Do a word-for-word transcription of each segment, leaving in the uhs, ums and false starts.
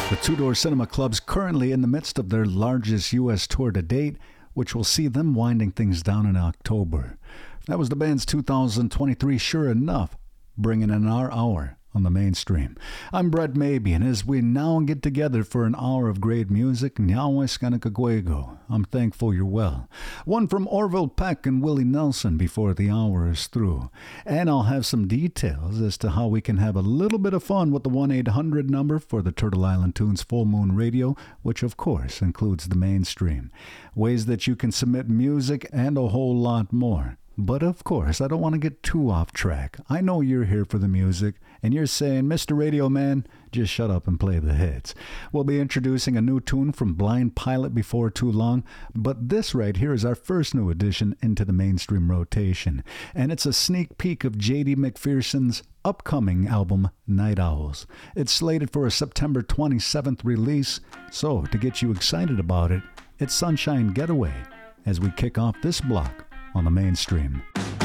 The Two Door Cinema Club's currently in the midst of their largest U S tour to date, which will see them winding things down in October. That was the band's two thousand twenty-three Sure Enough, bringing in our hour on the mainstream. I'm Brett Maybe, and as we now get together for an hour of great music, Nyaweskanakaguego, I'm thankful you're well. One from Orville Peck and Willie Nelson before the hour is through. And I'll have some details as to how we can have a little bit of fun with the one eight hundred number for the Turtle Island Tunes Full Moon Radio, which of course includes the mainstream. Ways that you can submit music and a whole lot more. But of course, I don't want to get too off track. I know you're here for the music, and you're saying, Mister Radio Man, just shut up and play the hits. We'll be introducing a new tune from Blind Pilot before too long, but this right here is our first new addition into the mainstream rotation, and it's a sneak peek of J D McPherson's upcoming album, Night Owls. It's slated for a September twenty-seventh release, so to get you excited about it, it's Sunshine Getaway as we kick off this block on the mainstream.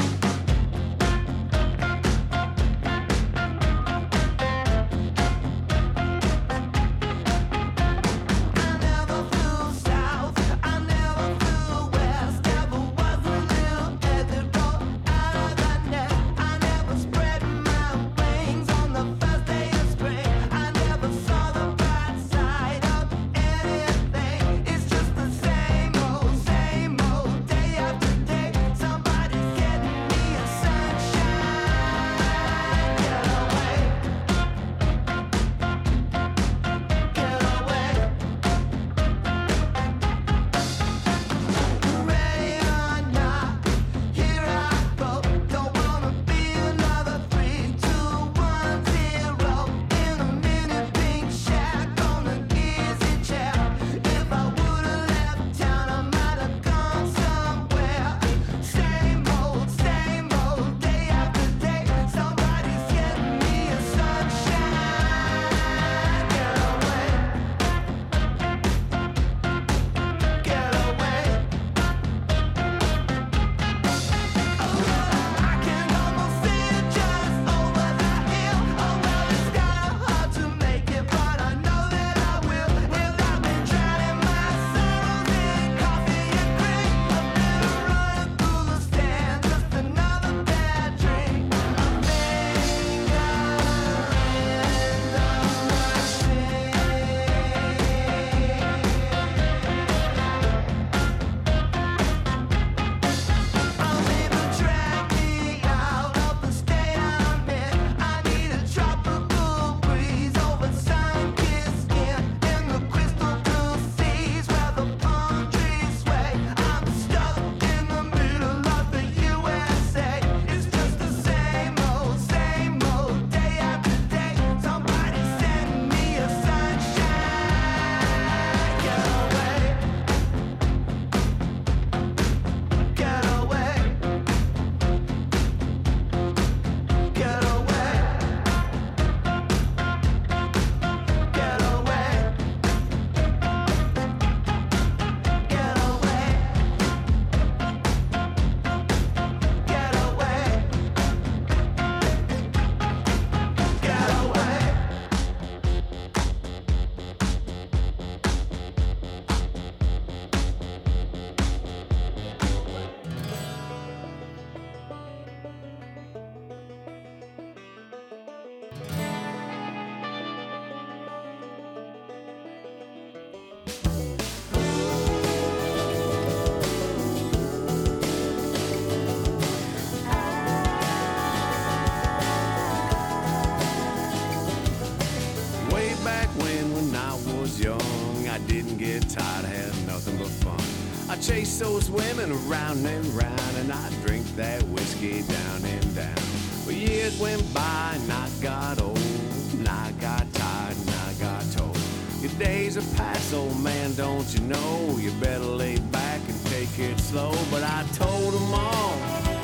Chase those women around and round, and I drink that whiskey down and down. But years went by and I got old, and I got tired and I got told, your days are past, old man, don't you know? You better lay back and take it slow. But I told them all,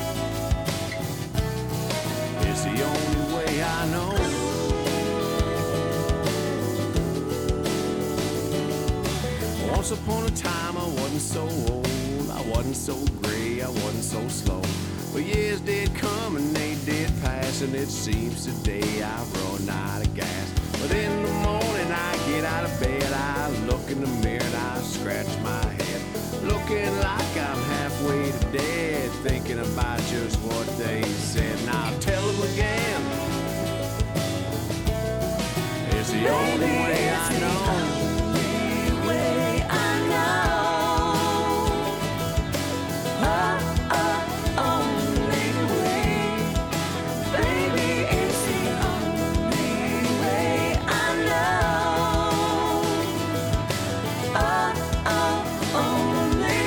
it's the only way I know. Once upon a time I wasn't so old, I wasn't so gray, I wasn't so slow. But years did come and they did pass, and it seems today I've run out of gas. But in the morning I get out of bed, I look in the mirror and I scratch my head, looking like I'm halfway to dead, thinking about just what they said. And I'll tell them again, it's the only way I know. Only way I know. Oh, oh, only way. Baby, it's the only way I know. Oh, oh, only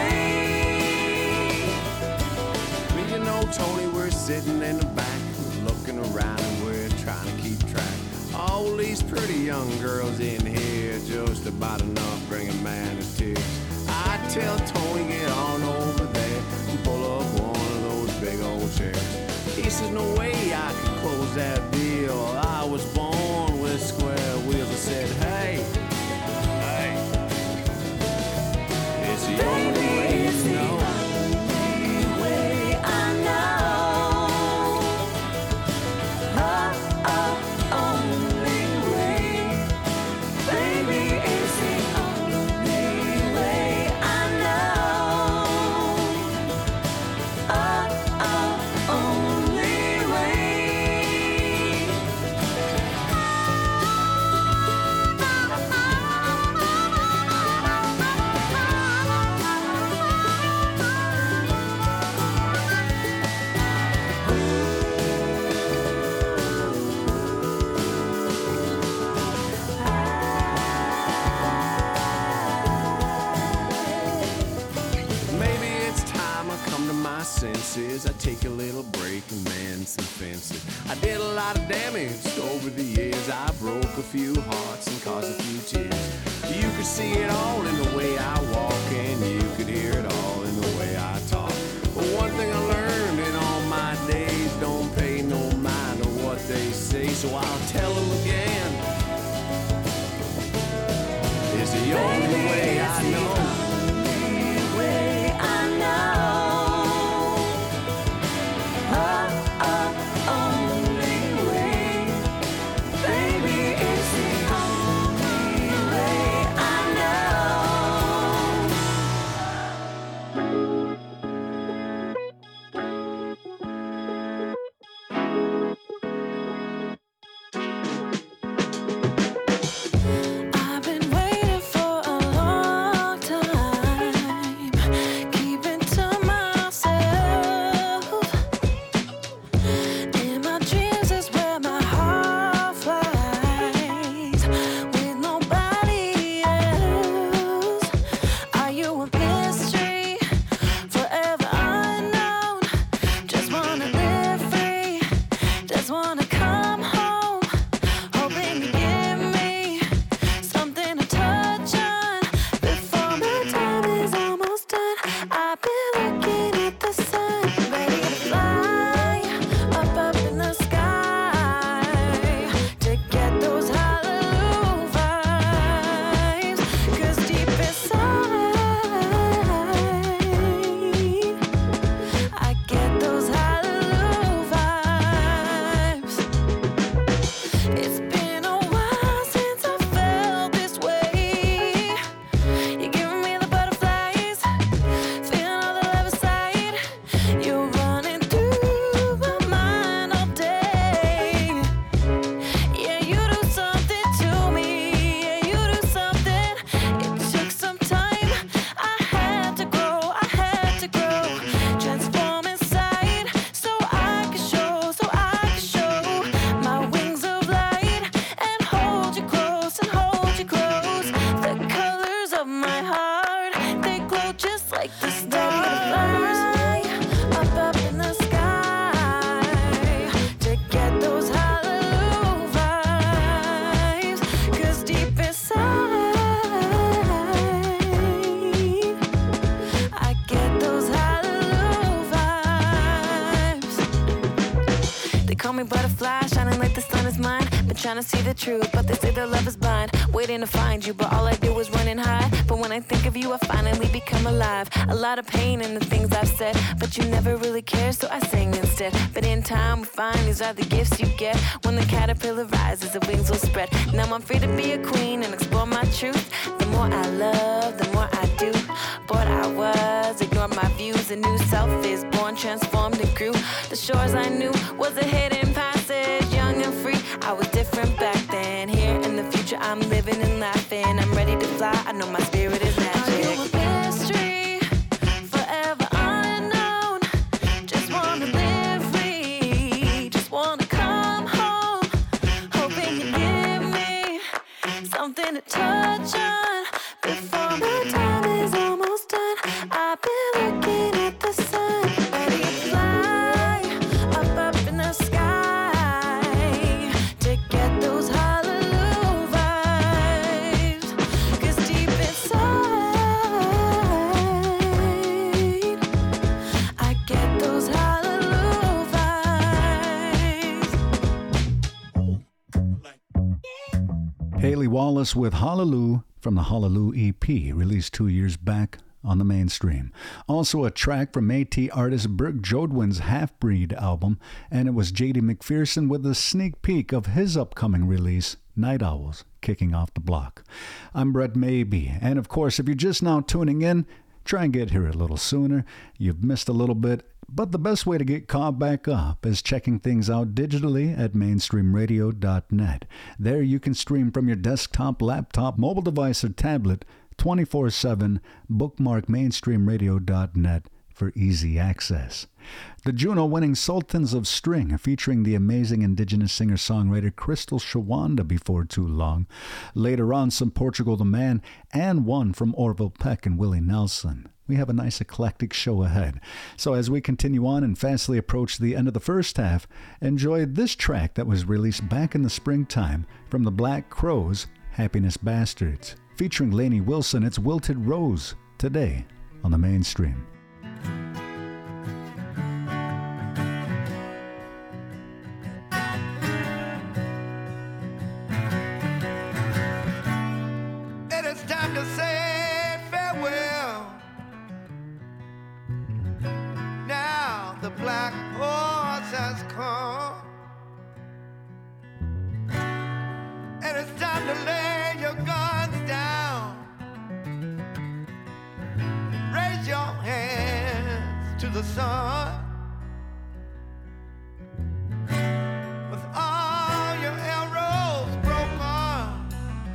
way. Me and old Tony, we're sitting in the back, looking around and we're trying to keep track. All these pretty young girls in here, just about enough bring a man to tears. I tell Tony, get on over there and pull up one of those big old chairs. He says, no way I can close that deal. I was born with square wheels. I said, hey, hey, it's the only way It's you the know. only way I know. Oh, oh, only way. Baby, it's the only way I know. Oh, oh, only way. Maybe it's time I come to my senses. I take a little break and mend some fences. I did a lot of damage over the years. I broke a few hearts and caused a few tears. You could see it all in the way I walk, and you could hear it all in the way I talk. But one thing I learned in all my days, don't pay no mind to what they say, so I'll tell them again. It's the only way I know. Only way I know. Oh, oh, only way. Baby, it's the only way I know. trying to see the truth, but they say that love is blind, waiting to find you, but all I do is run and hide. But when I think of you, I finally become alive. A lot of pain in the things I've said, but you never really care, so I sing instead. But in time we find these are the gifts you get. When the caterpillar rises, the wings will spread. Now I'm free to be a queen and explore my truth. The more I love, the more I do. Bored I was, ignored my views. A new self is born, transformed and grew. The shores I knew was a hidden passage. Young and free, I was different back then. Here in the future, I'm living and laughing. I'm ready to fly, I know my spirit is magic. Are you a mystery? Forever unknown. Just wanna live free. Just wanna come home. Hoping you give me something to touch on before my time is almost done. I've been looking at the sun, ready to fly up, up in the sky to get those hallelujah vibes. 'Cause deep inside, I get those hallelujah vibes. Haley Wallace with Hallelujah from the Hallelujah E P, released two years back on the mainstream. Also a track from Métis artist Brooke Jodwin's Half-Breed album, and it was J D McPherson with a sneak peek of his upcoming release, Night Owls, kicking off the block. I'm Brett Maybe, and of course, if you're just now tuning in, try and get here a little sooner. You've missed a little bit, but the best way to get caught back up is checking things out digitally at mainstream radio dot net. There you can stream from your desktop, laptop, mobile device, or tablet twenty-four seven. Bookmark mainstream radio dot net for easy access. The Juno-winning Sultans of String, featuring the amazing indigenous singer-songwriter Crystal Shawanda before too long. Later on, some Portugal the Man, and one from Orville Peck and Willie Nelson. We have a nice eclectic show ahead. So as we continue on and fastly approach the end of the first half, enjoy this track that was released back in the springtime from the Black Crowes, Happiness Bastards. Featuring Lainey Wilson, it's Wilted Rose, today on the mainstream. It is time to say farewell. Now the black horse has come, and it's time to lay your guns down. Raise your hands to the sun. With all your arrows broken,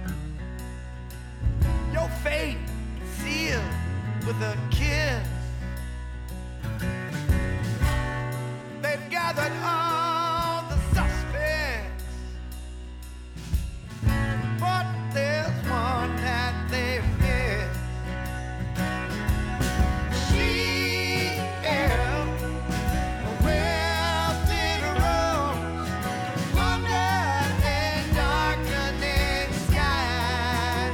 your fate sealed with a kiss. They've gathered all the suspects, but there's one that they missed. She is a wilted rose under a darkening sky.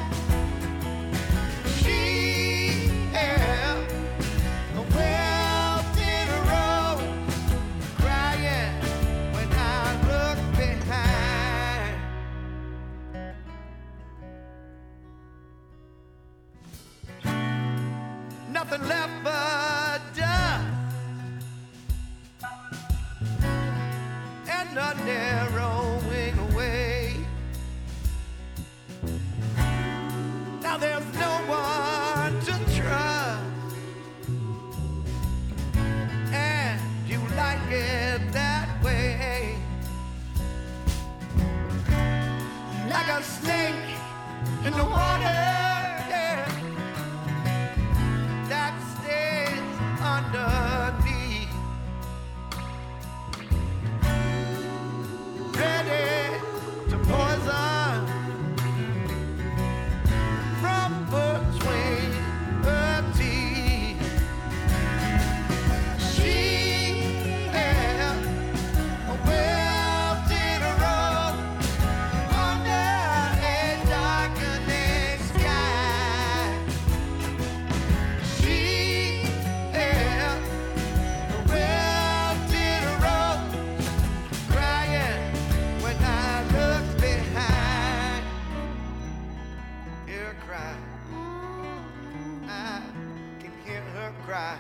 She is a wilted rose crying when I look behind. Nothing left but dust and a narrowing away. Now there's no one to trust, and you like it that way. Like a snake in the water, yeah, that stays underneath, ready to poison from between her teeth. She is a wilted rose under a darkening sky. cry. I can hear her cry.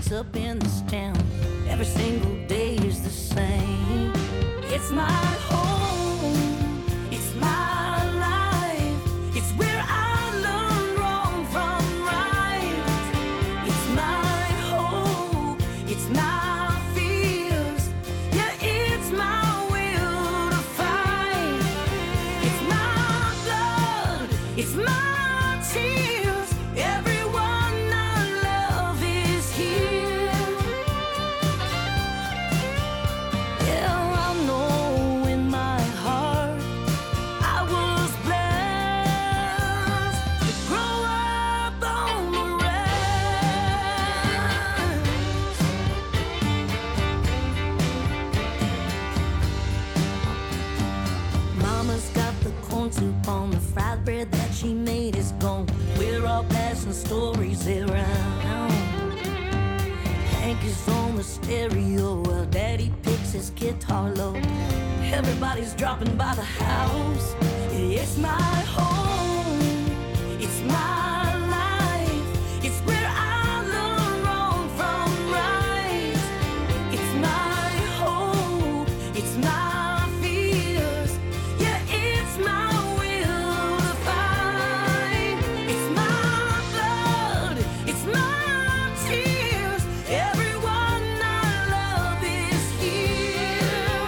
wakes up in this town. Every single day is the same. It's my home, it's my life, it's where I learn wrong from right. It's my hope, it's my fears, yeah, it's my will to fight. It's my blood, it's my tears, everyone I love is here. Yeah, I know in my heart I was blessed to grow up on the ranch. Mama's got the corn soup on, the fried bread that she made is gone. We're all passing stories around. Hank is on the stereo while Daddy picks his guitar low. Everybody's dropping by the house. It's my home, it's my life, it's where I learn wrong from right. It's my hope, it's my fears, yeah, it's my will to fight. It's my blood, it's my tears, everyone I love is here.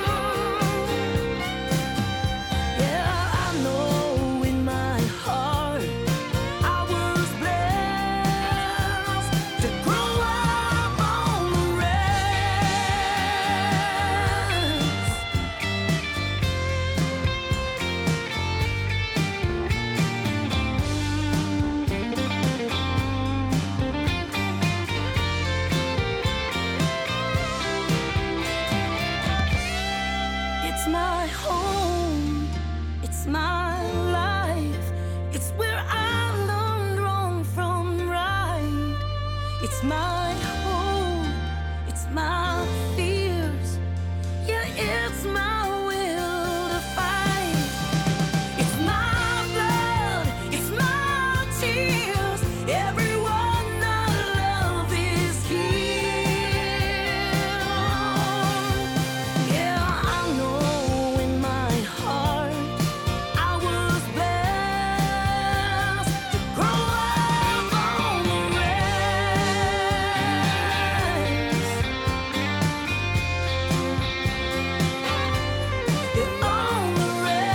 Yeah, I know in my heart I was blessed to grow up on the ranch. It's my home, it's my life, it's where I learned wrong from right. It's my hope, it's my fears, yeah, it's my will to fight. It's my blood, it's my tears, everyone I love is here. Yeah, I know in my heart I was blessed to grow up on the ranch. Yeah, on the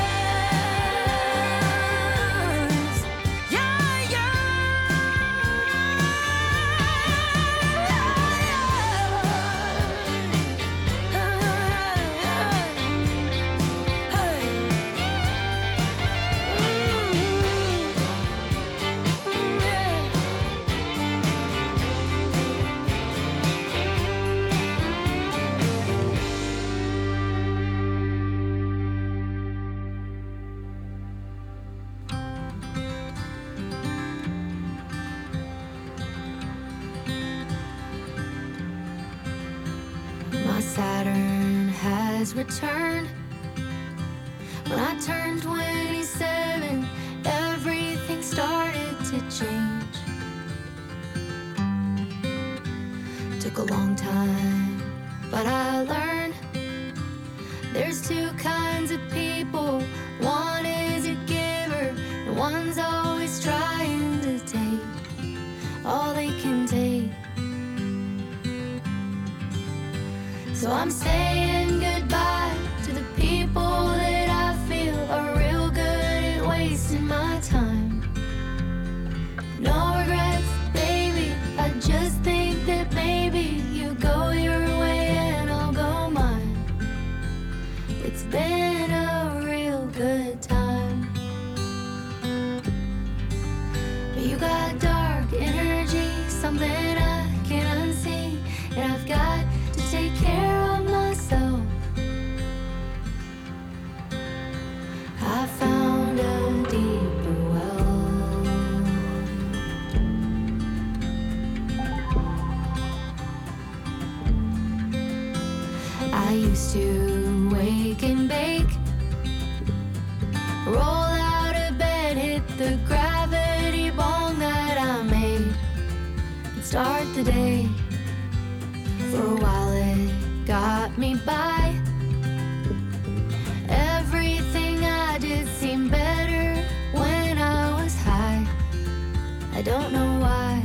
ranch. Yeah, yeah. My Saturn has returned. When I turned twenty-seven, everything started to change. Took a long time, but I learned there's two kinds of people. One is a giver, and one's always trying to take all they can take. So I'm saying goodbye to the people that I feel are real good at wasting my time. No regrets, baby, I just think that maybe you go your way and I'll go mine. It's been a real good time. But you got dark energy, something I can't unsee, and I've got to take care of myself. I found a deeper well. I used to wake and bake, roll out of bed, hit the gravity bong that I made, and start the day For a while it got me by. Everything I did seemed better when I was high. I don't know why.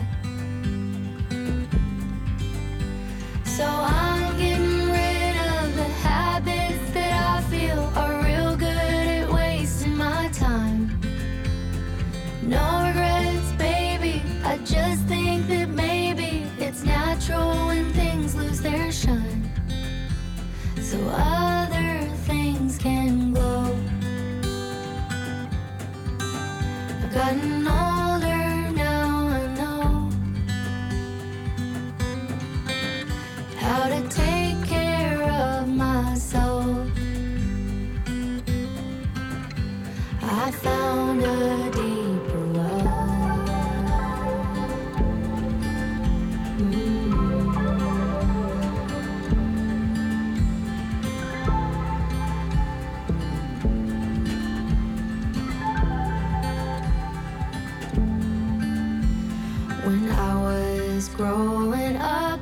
So I'm getting rid of the habits that I feel are real good at wasting my time. No regrets, baby. I just think that maybe it's natural when things lose their shine, so other things can glow. I've gotten older now, I know how to take care of myself. I found a deeper well. When I was growing up,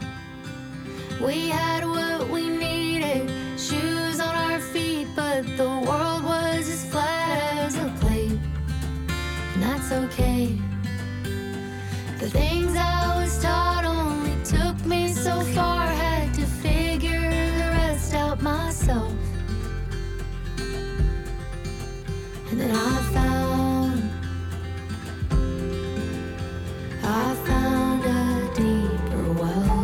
we had what we needed, shoes on our feet, but the world was as flat as a plate, and that's okay. The things I was taught only took me so far, had to figure the rest out myself. And then I found, I found a deeper well.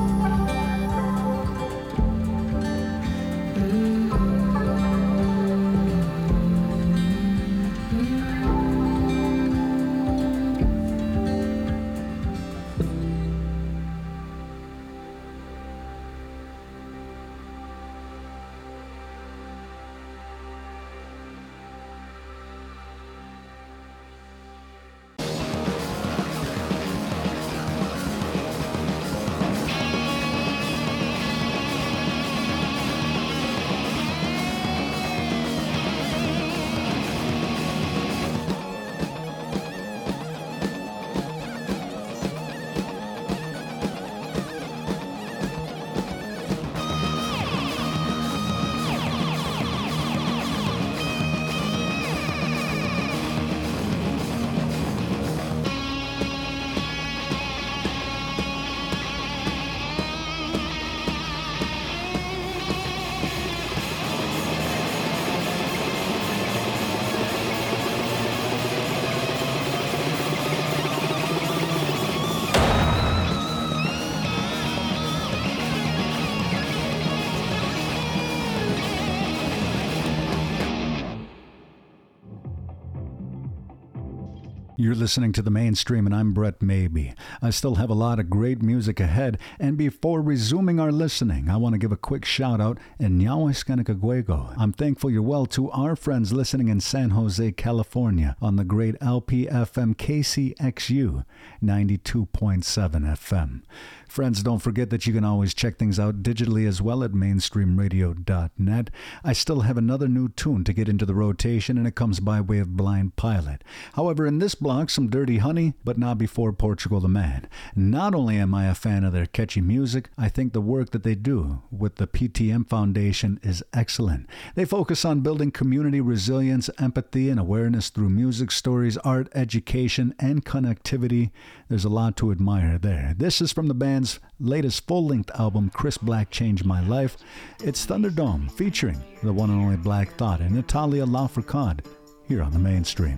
You're listening to The Mainstream, and I'm Brett Maybe. I still have a lot of great music ahead, and before resuming our listening, I want to give a quick shout-out in Ñahuascanacagüego. I'm thankful you're well to our friends listening in San Jose, California, on the great L P F M K C X U ninety-two point seven F M. Friends, don't forget that you can always check things out digitally as well at mainstream radio dot net. I still have another new tune to get into the rotation, and it comes by way of Blind Pilot. However, in this block, some Dirty Honey, but not before Portugal the Man. Not only am I a fan of their catchy music, I think the work that they do with the P T M Foundation is excellent. They focus on building community resilience, empathy, and awareness through music, stories, art, education, and connectivity. There's a lot to admire there. This is from the band's latest full-length album, Chris Black Changed My Life. It's Thunderdome, featuring the one and only Black Thought and Natalia Lafourcade, here on The Mainstream.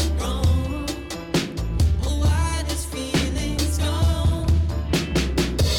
Feelings gone.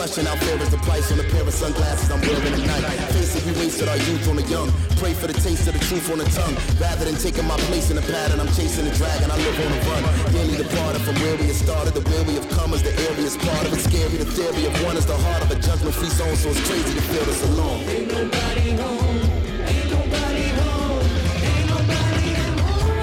question, how fair is the price on a pair of sunglasses I'm wearing tonight? Face it, we wasted our youth on the young. Pray for the taste of the truth on the tongue. Rather than taking my place in the pattern, I'm chasing the dragon, I live on the run. Nearly departed from where we have started, the where we have come is the area's part of it. Scary, the theory of one is the heart of a judgment-free zone, so it's crazy to feel this alone. Ain't nobody home, ain't nobody home, ain't nobody home.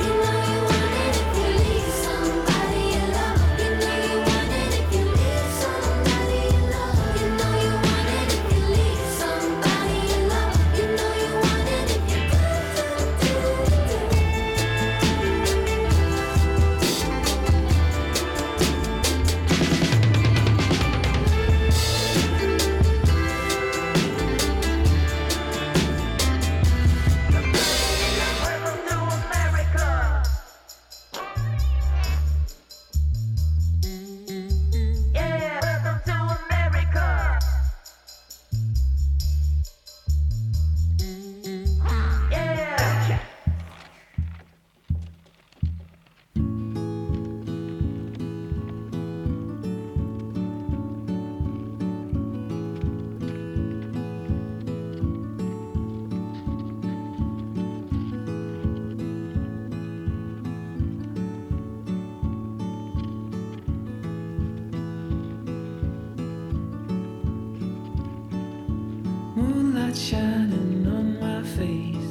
Moonlight shining on my face,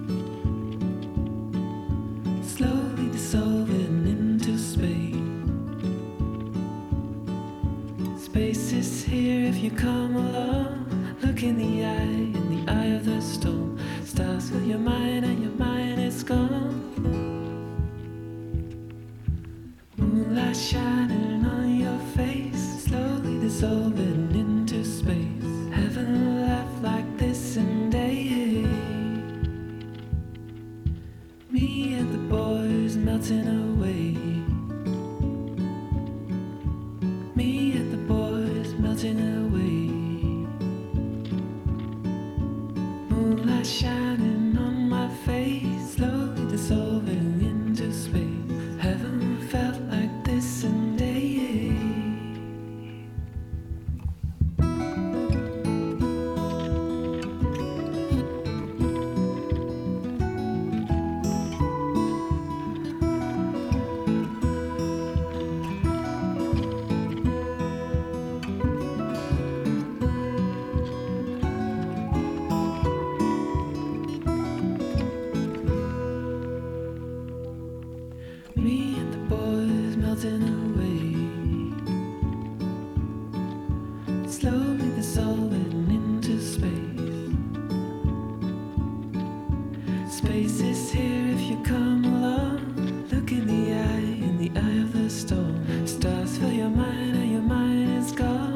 slowly dissolving into space. Space is here if you come along. Look in the eye, in the eye of the storm. Stars fill your mind and your mind is gone. Moonlight shining on your face, slowly dissolving into space. Heaven laughed like this and day. Me and the boys melting away. Me and the boys melting away. Moonlight shining on my face, slowly dissolving into space. Heaven felt like this and day. Me and the boys melting away, slowly dissolving into space. Space is here if you come along. Look in the eye, in the eye of the storm. Stars fill your mind and your mind is gone.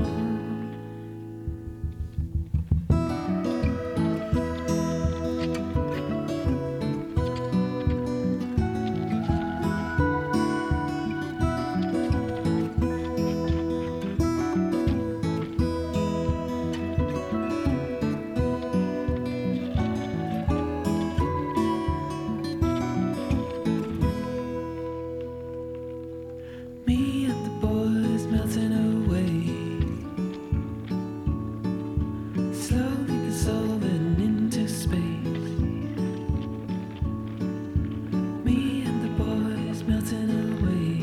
Me and the boys melting away, slowly dissolving into space. Me and the boys melting away,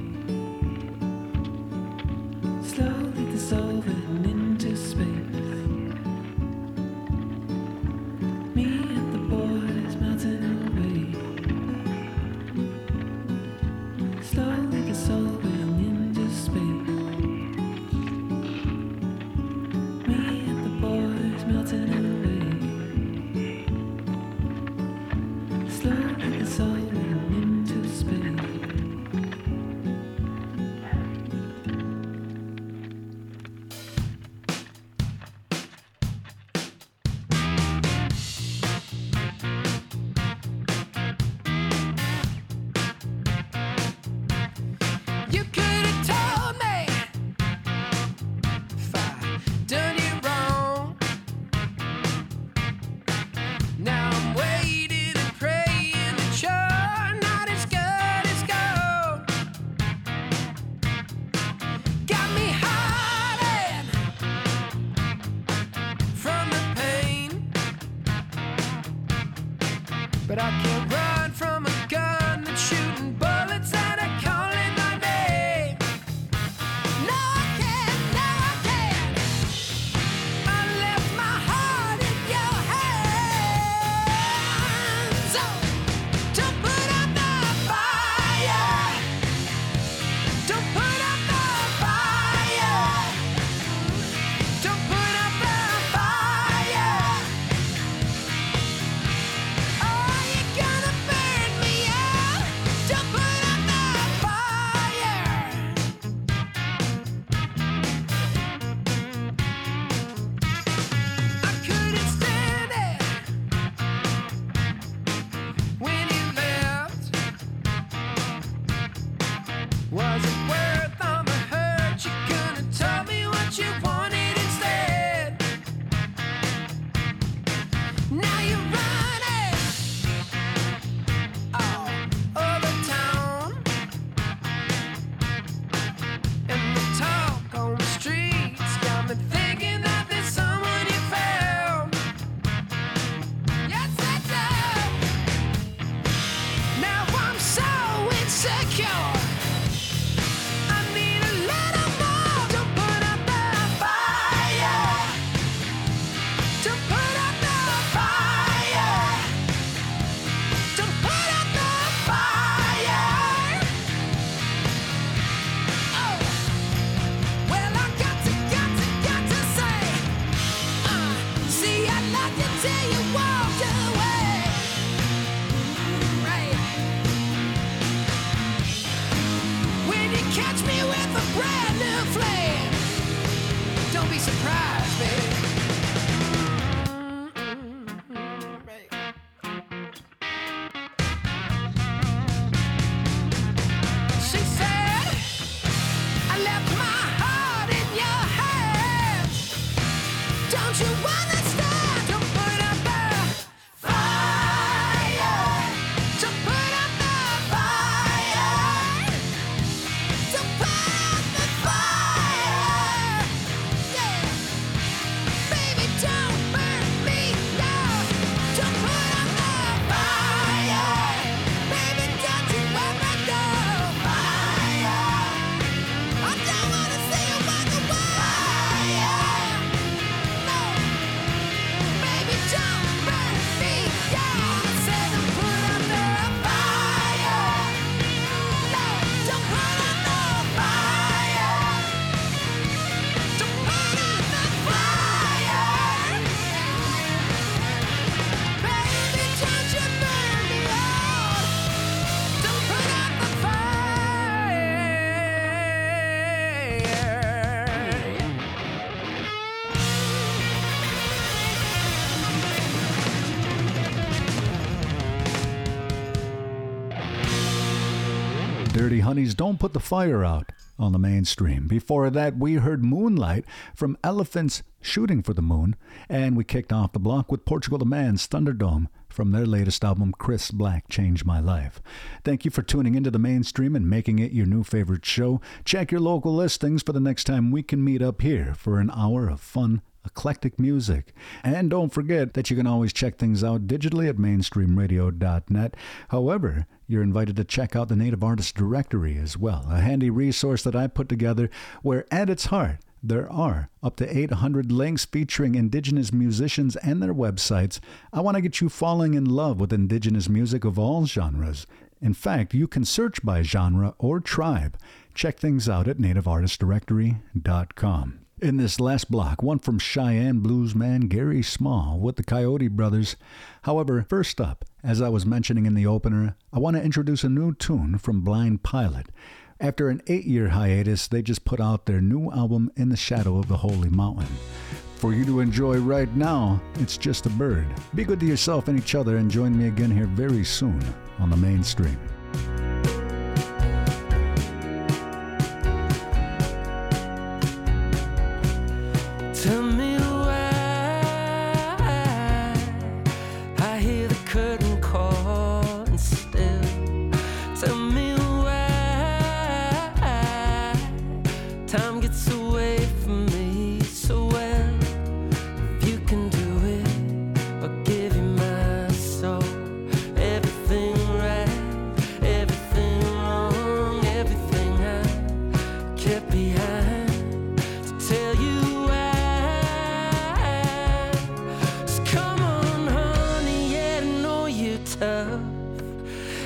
slowly dissolving into space. Me and the boys melting away, slowly dissolving into space. Me and the boys melting away, slowly dissolving into space. You could have told me if I done you wrong. Now I'm waiting and praying to charge. but I can't run from a gun that's shooting bullets and I call it my name. No, I can't, no, I can't. I left my heart in your hands. So, don't put up the fire. Don't put up the fire. Don't put up the fire. Oh, you're gonna burn me out. Don't put up the fire. I couldn't stand it when you left. Was it worth all the hurt? You couldn't tell me what you wanted instead. Now you're running all over town, and the talk on the streets got me thinking that there's someone you found. Yes, I do. Now I'm so insecure. I need a little more. Don't put up the fire. Don't put up the fire. Don't put up the fire. Oh, well, I got to, got to, got to say, uh, see, I loved you till you walked away. Right. When you catch me with a brand new flame, don't be surprised, baby. Right. She said, I left my heart in your hands. Don't you understand? Don't put up the fire. Don't put up the fire. Don't put up the fire. Yeah. Baby, don't burn me down. Don't put up the fire. Baby, don't you ever go fire. I don't wanna see you walk away. No. Baby, don't burn me down. I said don't put up the fire. No, don't put up the fire. Don't put up the fire. Baby, don't you burn me out. Don't put up the fire. Dirty Honeys, Don't Put the Fire Out on the mainstream. Before that, we heard Moonlight from Elephants Shooting for the Moon, and we kicked off the block with Portugal the Man's Thunderdome from their latest album, Chris Black Changed My Life. Thank you for tuning into the mainstream and making it your new favorite show. Check your local listings for the next time we can meet up here for an hour of fun, eclectic music. And don't forget that you can always check things out digitally at mainstream radio dot net. However, you're invited to check out the Native Artist Directory as well, a handy resource that I put together where at its heart there are up to eight hundred links featuring Indigenous musicians and their websites. I want to get you falling in love with Indigenous music of all genres. In fact, you can search by genre or tribe. Check things out at native artist directory dot com. In this last block, one from Cheyenne bluesman Gary Small with the Coyote Brothers. However, first up, as I was mentioning in the opener, I want to introduce a new tune from Blind Pilot. After an eight-year hiatus, they just put out their new album, In the Shadow of the Holy Mountain. For you to enjoy right now, it's Just a Bird. Be good to yourself and each other, and join me again here very soon on the mainstream. Tell me why I hear the curtain call and still. Tell me why time gets away from me so well. If you can do it, I'll give you my soul.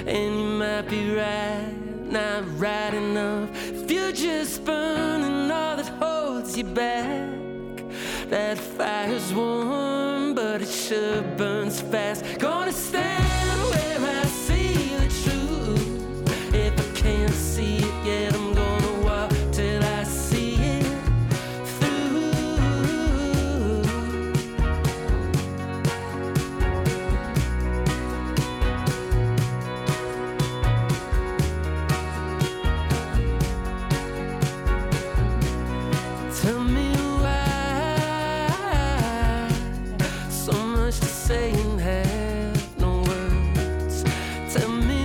And you might be right, not right enough. Future's burning all that holds you back. That fire's warm, but it sure burns fast. Gonna stand where I see the truth. If I can't see it yet, I'm gonna walk till I see it through. Tell me why so much to say and have no words. Tell me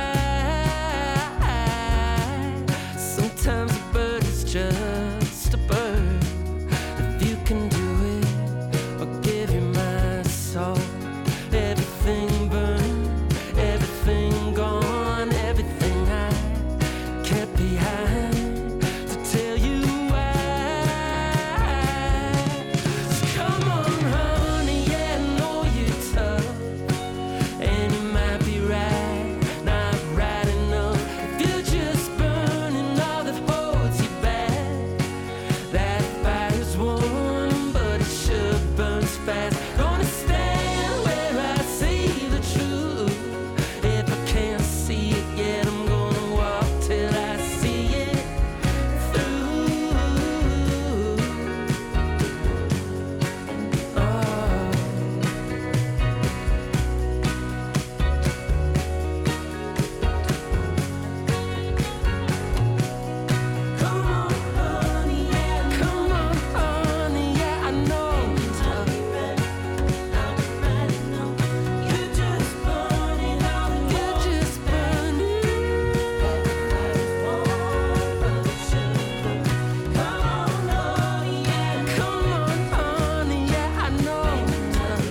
why sometimes a bird is just a bird. If you can do it, I'll give you my soul. Everything burned, everything gone, everything I kept behind to tell you why. So come on, honey, yeah, I know you're tough, and you might be right, not right enough. If you're just burning all that holds you back, that fire's warm, but it sure burns fast. Gonna stand where I see the truth. If I can't see it yet, I'm gonna walk till I see it through. Oh. Come on, honey, yeah. Come on, honey, yeah. I know you're tough. You're just burning out. You're just burning. Come on, honey, yeah. Come on, honey, yeah. I know you're tough.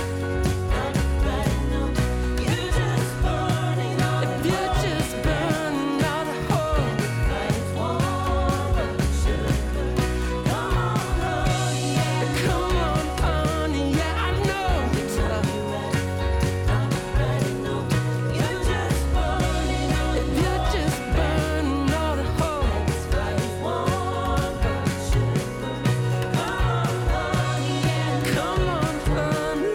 You're just burning out. If you're just burning out the whole flame's warm, but it should burn. Come on, honey, yeah. Come on, honey, yeah. I know you're tough. You're just burning out. If you're just burning all the whole flame's warm, but it should burn. Come on, honey, yeah. Come on, honey.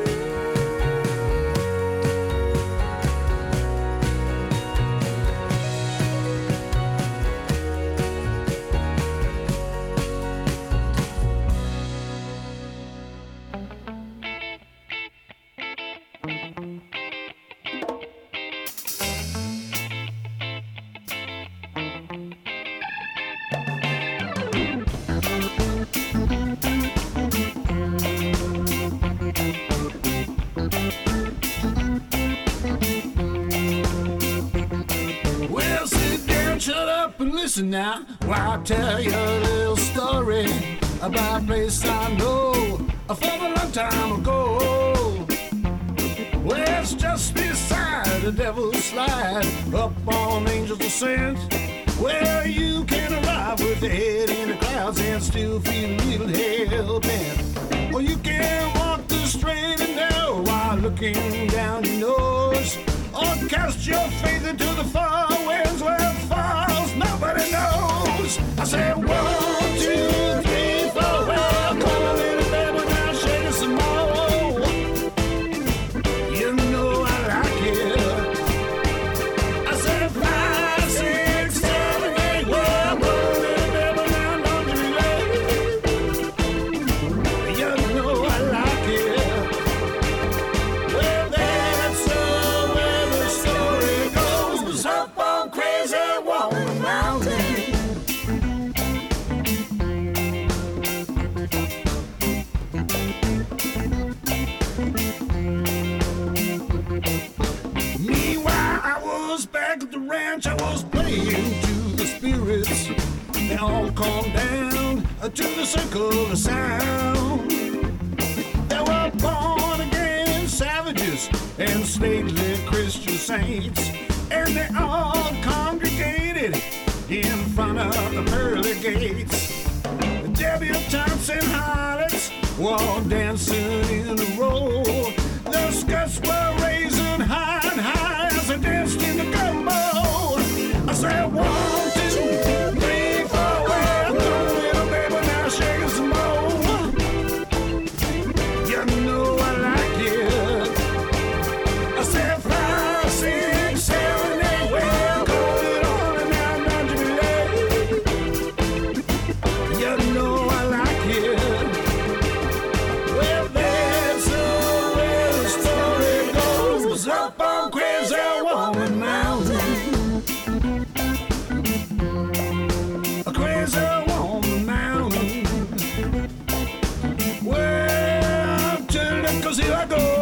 Well, sit down, shut up, and listen now while I tell you a little story about a place I know from a long time ago. Well, it's just beside the Devil's Slide, up on Angel's Descent, where you can arrive with your head in the clouds and still feel a little hell-bent. Or you can walk the straight and narrow while looking down your nose, or cast your faith into the far winds where it falls, nobody knows. I said one, two, three, four, well, come on, little baby, now shake it some more. You know I like it. I said five, six, seven, eight, well, come on, little baby, now don't you relate. You know I like it. Well, that's the way the story goes. Up on Crazy Woman Mountain. Meanwhile, I was back at the ranch. I was playing to the spirits. They all calmed down to the circle of sound. There were born again savages and stately Christian saints, and they all congregated in front of the pearly gates. The debutantes and harlots were all dancing in a row. Their skirts were raising high and high as they danced in the up on Crazy Woman Mountain. A Crazy Woman Mountain. Well, till then, 'cause here I go.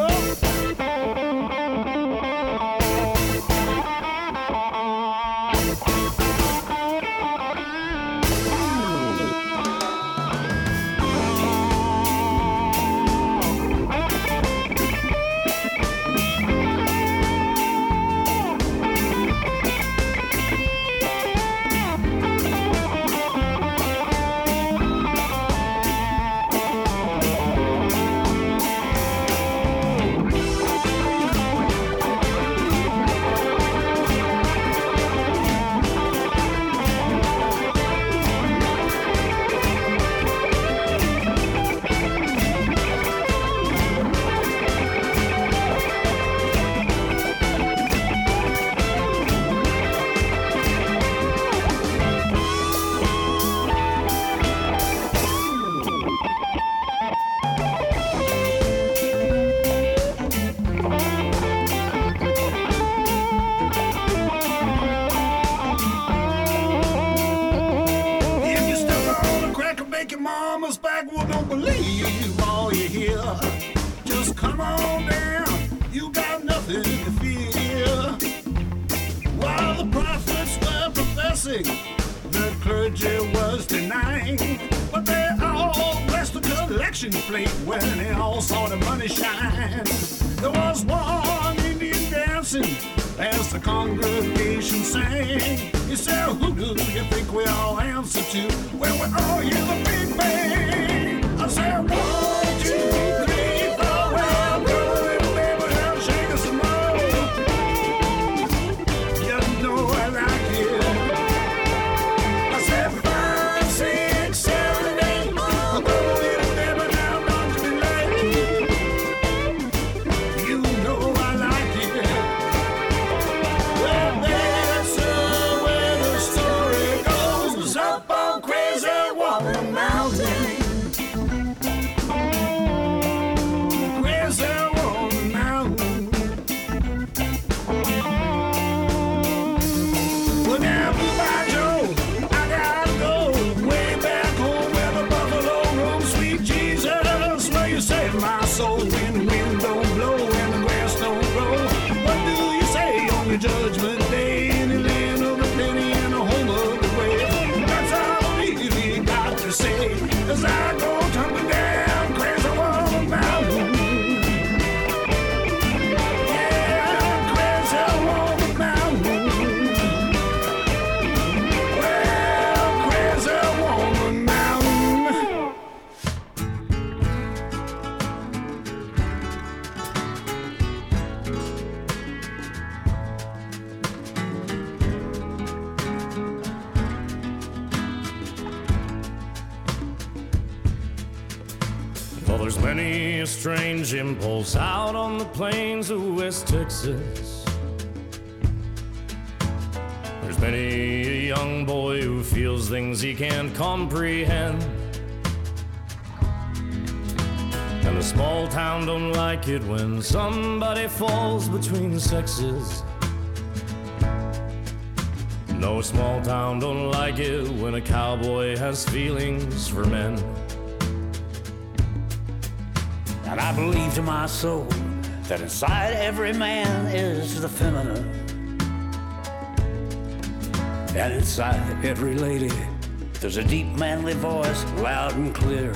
Mama's back, well, don't believe all you hear. Just come on down, you got nothing to fear. While the prophets were professing, the clergy was denying, but they all blessed the collection plate when they all saw the money shine. There was one Indian dancing as the congregation sang. He said, who do you think we all answer to when we all hear the big bang? I said, one, two, three, four, well, go little baby, now shake us some more. You know I like it. I said, five, six, seven, eight, go little baby, now don't you be late. You know I like it. Well, that's the way the story goes up on Crazy Woman Mountain. Crazy Woman Mountain. Well, now, Blue-Eyed Joe, I gotta go way back home where the buffalo roam. Sweet Jesus, where you save my soul when the wind don't blow and the grass don't grow. What do you say on your judgment day in the land of the penny and the home of the brave? That's all I really got to say as I go tumbling down Crazy Woman Mountain. Yeah, Crazy Woman Mountain. Well, Crazy Woman Mountain. Well, there's many a strange impulse out on the plains of West Texas. There's many a young boy who feels things he can't comprehend. And the small town don't like it when somebody falls between the sexes. No small town don't like it when a cowboy has feelings for men. And I believe to my soul that inside every man is the feminine. And inside every lady, there's a deep manly voice, loud and clear.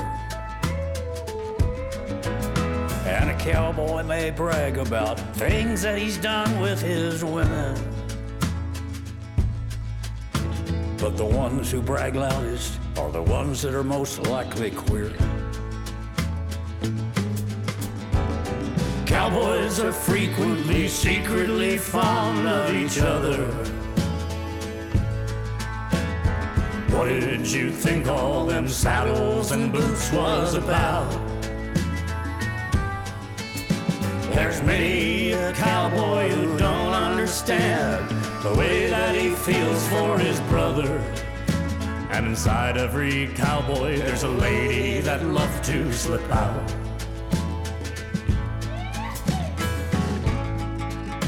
And a cowboy may brag about things that he's done with his women. But the ones who brag loudest are the ones that are most likely queer. Cowboys are frequently secretly fond of each other. What did you think all them saddles and boots was about? There's many a cowboy who don't understand the way that he feels for his brother. And inside every cowboy there's a lady that loves to slip out.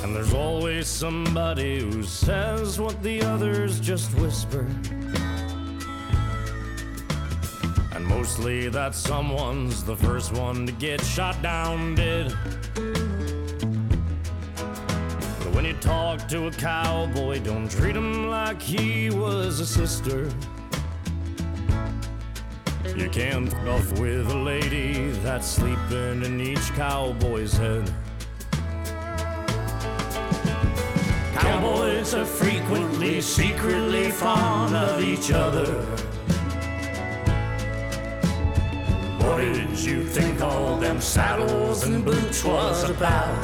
And there's always somebody who says what the others just whisper. And mostly that someone's the first one to get shot down dead. But when you talk to a cowboy, don't treat him like he was a sister. You can't off with a lady that's sleeping in each cowboy's head. Cowboys are frequently secretly fond of each other. What did you think all them saddles and boots was about?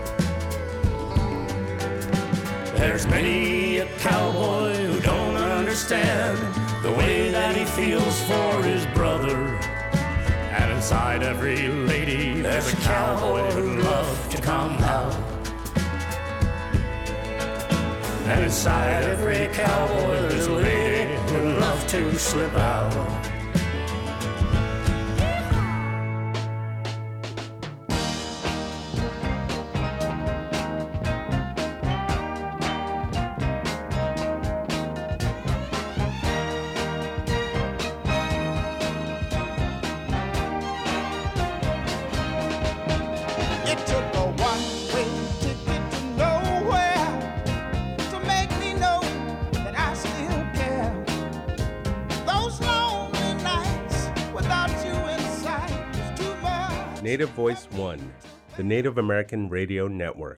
There's many a cowboy who don't understand the way that he feels for his brother. And inside every lady there's a cowboy who'd love to come out. And inside every cowboy there's a lady who'd love to slip out. Native Voice One, the Native American Radio Network.